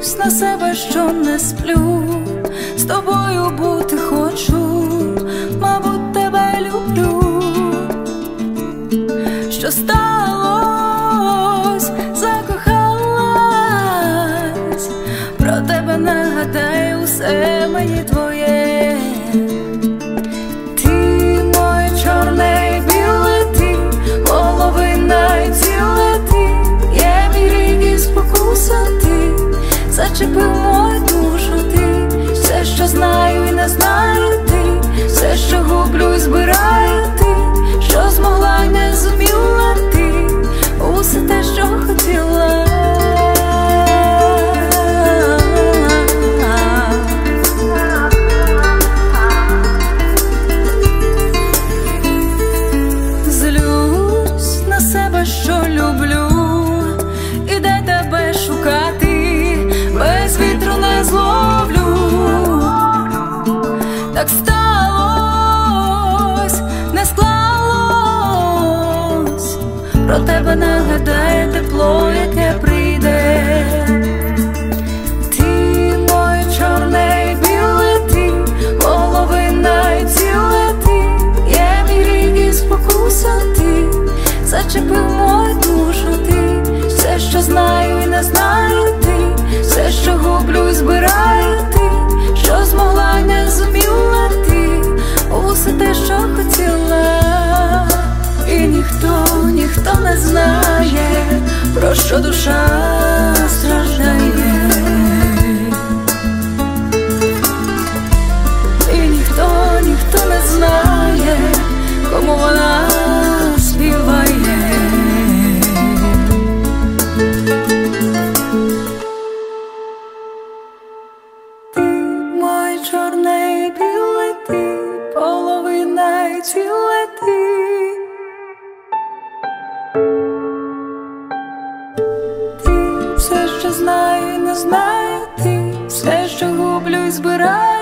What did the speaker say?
Злюсь на себе, що не сплю, з тобою бути хочу, мабуть, тебе люблю. Що сталось, закохалась, про тебе нагадаю, усе мені твоє. Ти моє чорне і біле, ти половина і ціле, ти є мій рік і спокуса, ти зачепив мою душу, ти все, що знаю і не знаю, ти все, що гублю і збираю, ти що змогла й не зуміла, ти усе те, що хотіла. Злюсь на себе, що люблю, і де тебе шукати, без вітру не зловлю. Так сталось, не склалось, про тебе нагадає тепло, яке прийде. Ти моє чорне і біле, ти половина і ціле, ти є мій рік і спокуса, ти зачепив мою душу, ти все, що знаю і не знаю, ти все, що гублю і збираю, ти що змогла й не зуміла, ти усе те, що хотіла. І ніхто не знає, про що душа страждає. І ніхто не знає, кому вона співає. Ти моє чорне і біле, ти половина і ціле, ти все, що знаю і не знаю, ти все, що гублю і збираю.